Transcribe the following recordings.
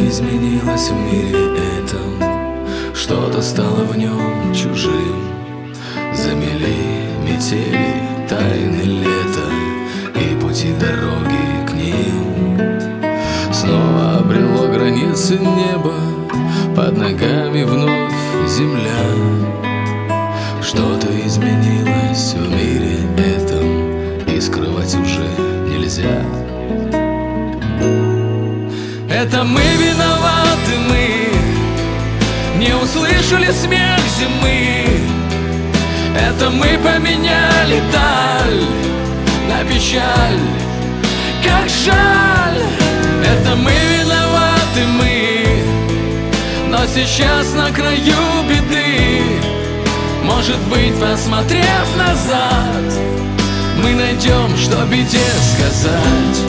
изменилось в мире этом, что-то стало в нем чужим. Замели метели, тайны лета и пути дороги к ним. Снова обрело границы неба, под ногами вновь земля. Что-то изменилось в мире этом, и скрывать уже нельзя. Это мы виноваты, мы не услышали смех зимы. Это мы поменяли даль на печаль. Как жаль, это мы виноваты, мы, но сейчас на краю беды. Может быть, посмотрев назад, мы найдем, что беде сказать.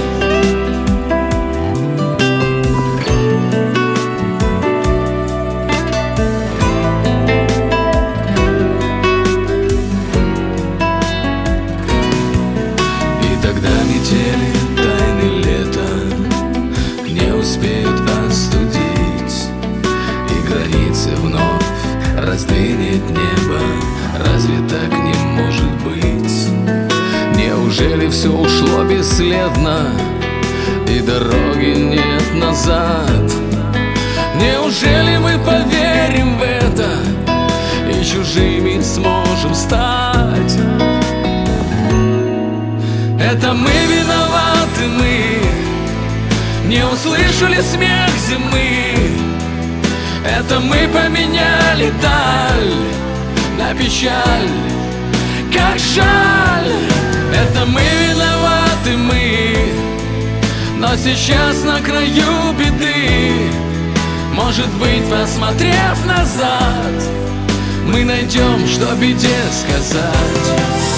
Метели, тайны лета не успеют остудить, и границы вновь раздвинет небо. Разве так не может быть? Неужели все ушло бесследно, и дороги нет назад? Неужели мы поверим в это и чужими сможем стать? Это мы виноваты, мы не услышали смех зимы. Это мы поменяли даль на печаль. Как жаль, это мы виноваты, мы, но сейчас на краю беды. Может быть, посмотрев назад, мы найдем, что беде сказать.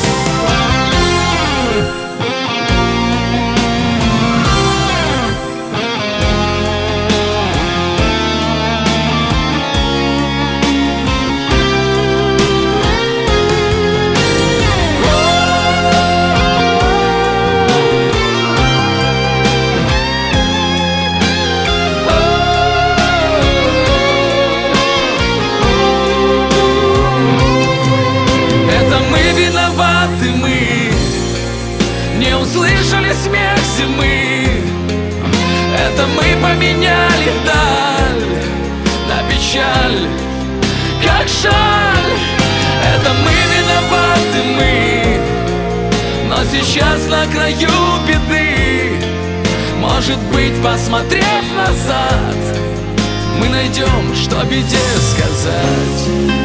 Не услышали смех зимы. Это мы поменяли даль на печаль. Как жаль, это мы виноваты, мы, но сейчас на краю беды. Может быть, посмотрев назад, мы найдем, что беде сказать.